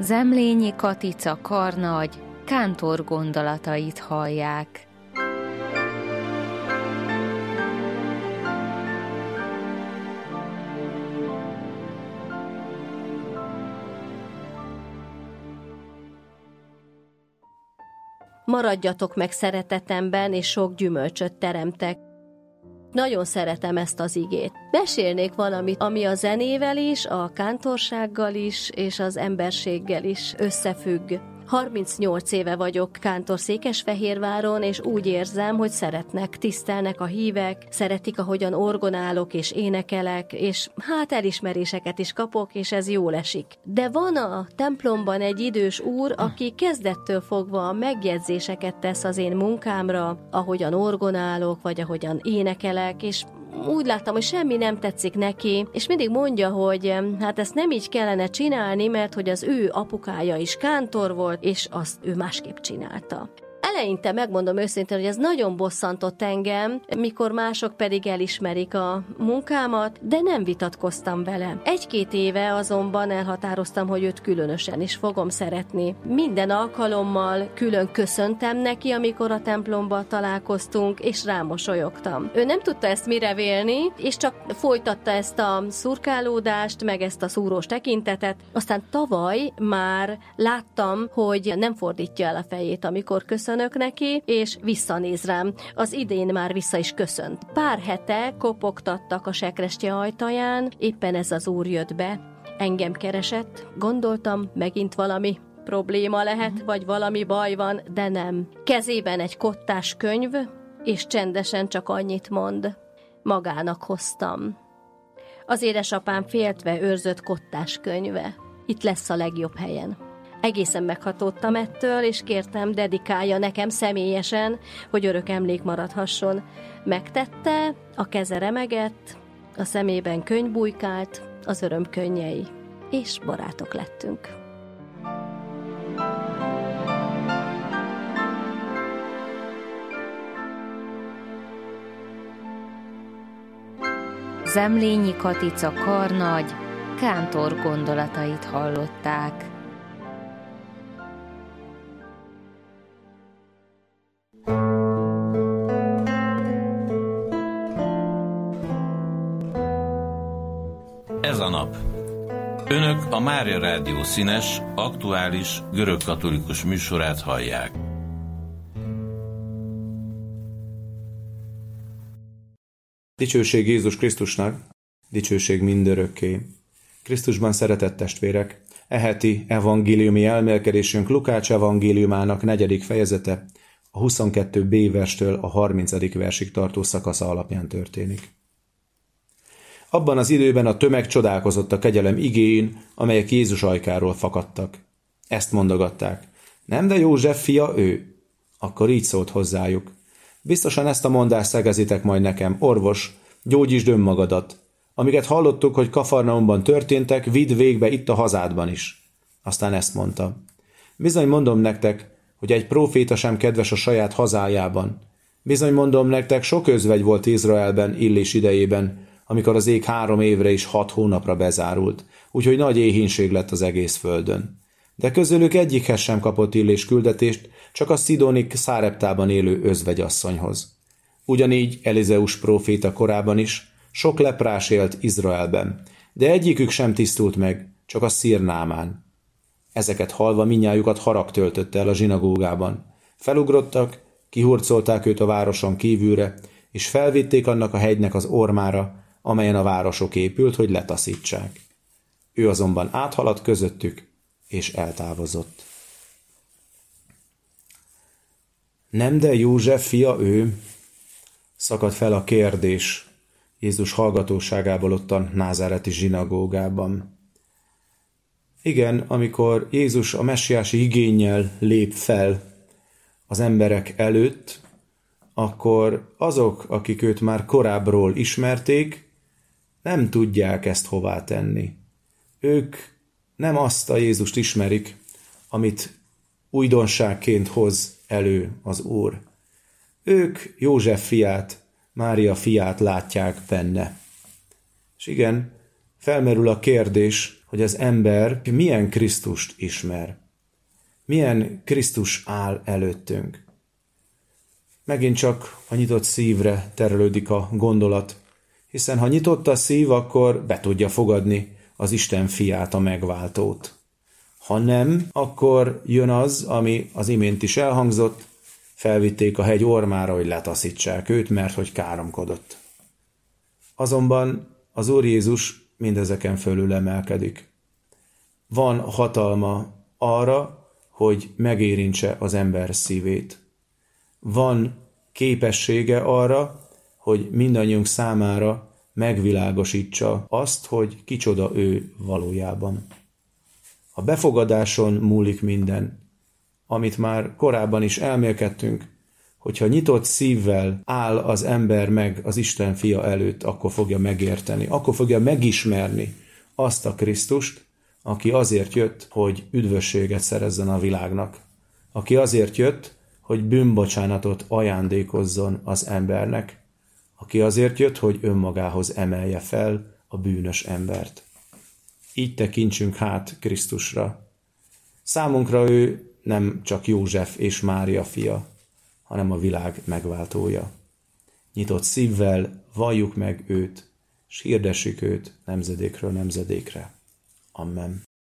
Zemlényi Katica karnagy kántor gondolatait hallják. Maradjatok meg szeretetemben, és sok gyümölcsöt teremtek. Nagyon szeretem ezt az igét. Mesélnék valamit, ami a zenével is, a kántorsággal is, és az emberséggel is összefügg. 38 éve vagyok kántor Székesfehérváron, és úgy érzem, hogy szeretnek, tisztelnek a hívek, szeretik, ahogyan orgonálok és énekelek, és hát elismeréseket is kapok, és ez jól esik. De van a templomban egy idős úr, aki kezdettől fogva megjegyzéseket tesz az én munkámra, ahogyan orgonálok, vagy ahogyan énekelek, és úgy láttam, hogy semmi nem tetszik neki, és mindig mondja, hogy hát ezt nem így kellene csinálni, mert hogy az ő apukája is kántor volt, és azt ő másképp csinálta. Eleinte megmondom őszintén, hogy ez nagyon bosszantott engem, mikor mások pedig elismerik a munkámat, de nem vitatkoztam vele. 1-2 éve azonban elhatároztam, hogy őt különösen is fogom szeretni. Minden alkalommal külön köszöntem neki, amikor a templomba találkoztunk, és rámosolyogtam. Ő nem tudta ezt mire vélni, és csak folytatta ezt a szurkálódást, meg ezt a szúrós tekintetet. Aztán tavaly már láttam, hogy nem fordítja el a fejét, amikor köszönök neki, és visszanéz rám. Az idén már vissza is köszönt. Pár hete kopogtattak a sekrestye ajtaján, éppen ez az úr jött be. Engem keresett, gondoltam, megint valami probléma lehet, vagy valami baj van, de nem. Kezében egy kottás könyv, és csendesen csak annyit mond: magának hoztam. Az édesapám féltve őrzött kottás könyve. Itt lesz a legjobb helyen. Egészen meghatódtam ettől, és kértem, dedikálja nekem személyesen, hogy örök emlék maradhasson. Megtette, a keze remegett, a szemében könny bujkált, az öröm könnyei, és barátok lettünk. Zemlényi Katica karnagy kántor gondolatait hallották. Ez a nap. Önök a Mária Rádió színes, aktuális, görögkatolikus műsorát hallják. Dicsőség Jézus Krisztusnak, dicsőség mindörökké. Krisztusban szeretett testvérek, e heti evangéliumi elmélkedésünk Lukács evangéliumának 4. fejezete, a 22b verstől a 30. versig tartó szakasza alapján történik. Abban az időben a tömeg csodálkozott a kegyelem igéin, amelyek Jézus ajkáról fakadtak. Ezt mondogatták: nem de József fia ő? Akkor így szólt hozzájuk: biztosan ezt a mondást szegezitek majd nekem, orvos, gyógyítsd önmagadat. Amiket hallottuk, hogy Kafarnaumban történtek, vidd végbe itt a hazádban is. Aztán ezt mondta: bizony mondom nektek, hogy egy próféta sem kedves a saját hazájában. Bizony mondom nektek, sok özvegy volt Izraelben Illés idejében, amikor az ég 3 évre és 6 hónapra bezárult, úgyhogy nagy éhínség lett az egész földön. De közülük egyikhez sem kapott Illés küldetést, csak a szidonik Száreptában élő özvegyasszonyhoz. Ugyanígy Elizeus próféta korában is sok leprás élt Izraelben, de egyikük sem tisztult meg, csak a szír Námán. Ezeket hallva mindnyájukat harag töltötte el a zsinagógában. Felugrottak, kihurcolták őt a városon kívülre, és felvitték annak a hegynek az ormára, amelyen a városok épült, hogy letaszítsák. Ő azonban áthaladt közöttük, és eltávozott. Nem de József fia ő? Szakadt fel a kérdés Jézus hallgatóságából ott a názáreti zsinagógában. Igen, amikor Jézus a messiási igénnyel lép fel az emberek előtt, akkor azok, akik őt már korábbról ismerték, nem tudják ezt hová tenni. Ők nem azt a Jézust ismerik, amit újdonságként hoz elő az Úr. Ők József fiát, Mária fiát látják benne. És igen, felmerül a kérdés, hogy az ember milyen Krisztust ismer. Milyen Krisztus áll előttünk. Megint csak a nyitott szívre terelődik a gondolat, hiszen ha nyitott a szív, akkor be tudja fogadni az Isten fiát, a megváltót. Ha nem, akkor jön az, ami az imént is elhangzott, felvitték a hegy ormára, hogy letaszítsák őt, mert hogy káromkodott. Azonban az Úr Jézus mindezeken fölül emelkedik. Van hatalma arra, hogy megérintse az ember szívét. Van képessége arra, hogy mindannyiunk számára megvilágosítsa azt, hogy kicsoda ő valójában. A befogadáson múlik minden, amit már korábban is elmélkedtünk, hogyha nyitott szívvel áll az ember meg az Isten fia előtt, akkor fogja megérteni, akkor fogja megismerni azt a Krisztust, aki azért jött, hogy üdvösséget szerezzen a világnak. Aki azért jött, hogy bűnbocsánatot ajándékozzon az embernek. Aki azért jött, hogy önmagához emelje fel a bűnös embert. Így tekintsünk hát Krisztusra. Számunkra ő nem csak József és Mária fia, hanem a világ megváltója. Nyitott szívvel valljuk meg őt, s hirdessük őt nemzedékről nemzedékre. Amen.